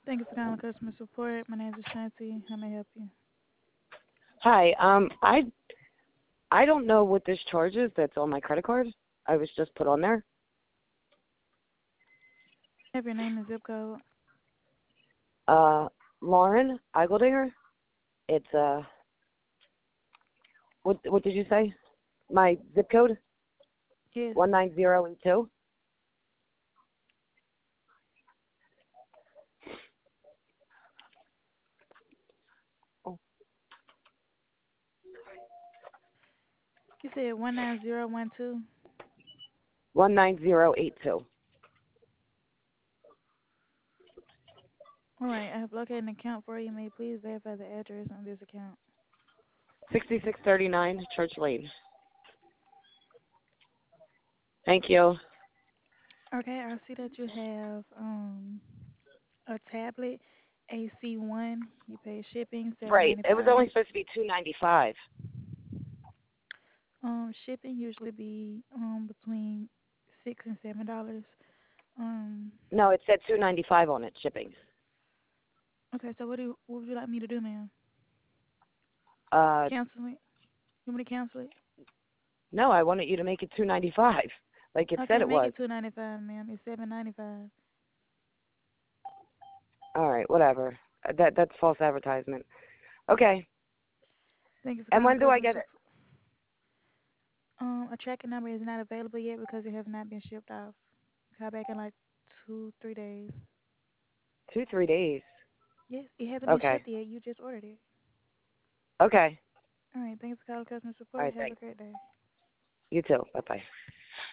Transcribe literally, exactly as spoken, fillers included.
Thank you for calling customer support. My name is Ashanti. How may I help you? Hi. Um, I I don't know what this charge is that's on my credit card. I was just put on there. Have your name and zip code. Uh, Lauren Eigeldinger. It's uh, what what did you say? My zip code Yes. one nine zero eight two. You said one nine zero one two. One nine zero eight two. All right. I have located an account for you. May you please verify the address on this account? Sixty six thirty nine Church Lane. Thank you. Okay. I see that you have um a tablet, A C one. You pay shipping seven Right. ninety It was five. only supposed to be two ninety five. Um, shipping usually be um between six and seven dollars. Um. No, it said two ninety five on it shipping. Okay. So what do you, what would you like me to do, ma'am? Uh, Cancel it. You want me to cancel it? no, I wanted you to make it two ninety five, like it said Okay, it make was. it two ninety five, ma'am. It's seven ninety five. All right, whatever. Uh, That that's false advertisement. Okay. Thank you for And calling when do I customer get it? support. Um, a tracking number is not available yet because it has not been shipped off. Call back in like two, three days. Two, three days. Yes, it hasn't been Okay. shipped yet. You just ordered it. Okay. All right. Thanks for calling customer All support. right, Have a thanks. great day. You too. Bye bye.